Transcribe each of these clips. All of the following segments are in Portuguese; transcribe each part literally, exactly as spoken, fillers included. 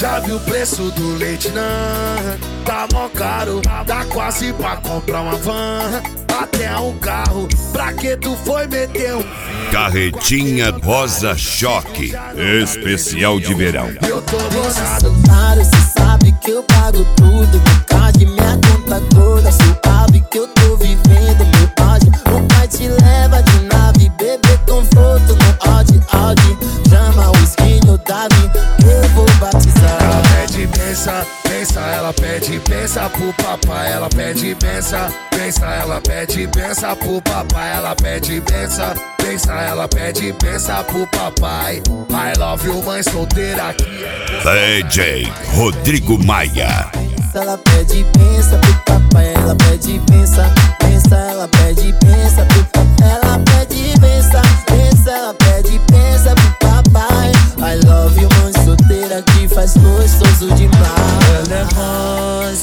Já viu o preço do leite, não? Tá mó caro, dá quase pra comprar uma van, até um carro. Pra que tu foi meter um Carretinha Rosa Choque, especial de verão. Eu tô gozado. Claro, cê sabe que eu pago tudo. Meu card, minha conta toda. Suave que eu tô vivendo meu auge. O pai te leva de nave, bebê conforto no Audi, Audi. Chama o skinho Davi, eu vou batizar. Ela pede benção, bença, ela pede benção pro papai. Ela pede benção, bença, ela pede benção pro papai. Ela pede benção, bença, ela pede benção pro papai. I love you, mãe solteira aqui. D J Rodrigo Maia. Ela pede benção pro papai. Ela pede benção, benção, ela pede benção pro papai. Ela pede benção, benção, ela pede benção pro papai. I love you, mãe solteira que faz gostoso demais. Ela é mãe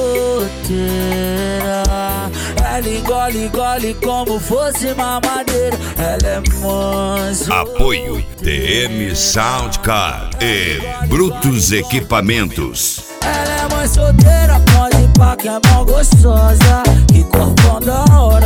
solteira, ela engole, engole como fosse mamadeira. Ela é mãe solteira. Apoio T M Soundcar e Brutus Equipamentos. Ela é mãe solteira, pode pá que é mó gostosa. Que corpão da hora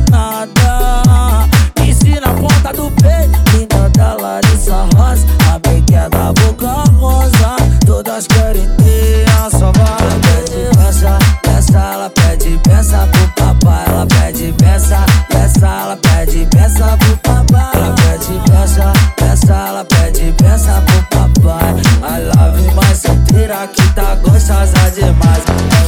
danada. Ensina a ponta do peito, linda da Larissa Rosa. A bequinha da boca rosa, todas querem ter a sua voz. Ela pede benção, benção, ela pede benção pro papai. Ela pede benção, benção, ela pede benção pro papai. Ela pede benção, benção, ela pede benção pro papai. I love you, mãe solteira que tá gostosa demais.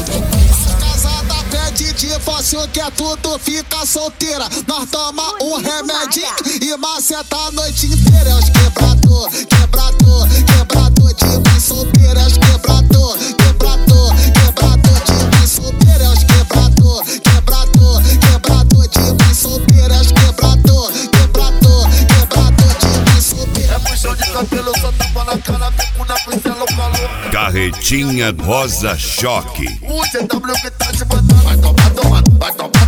Casada pede divórcio, que é tudo, fica solteira. Nós toma um remedinho e maceta a noite inteira. É os quebrador, quebrador, quebrador de mãe solteira. É os quebrador, quebrador, quebrador de mãe solteira. É os quebrador, quebrador, quebrador de mãe solteira. É os quebrador, quebrador, quebrador de mãe solteira. É puxão de cabelo, só tapa na cara, fico na pincela, falou. Carretinha Rosa Choque. O C W que tá te mandando. Vai tomar, tomando, vai tomar.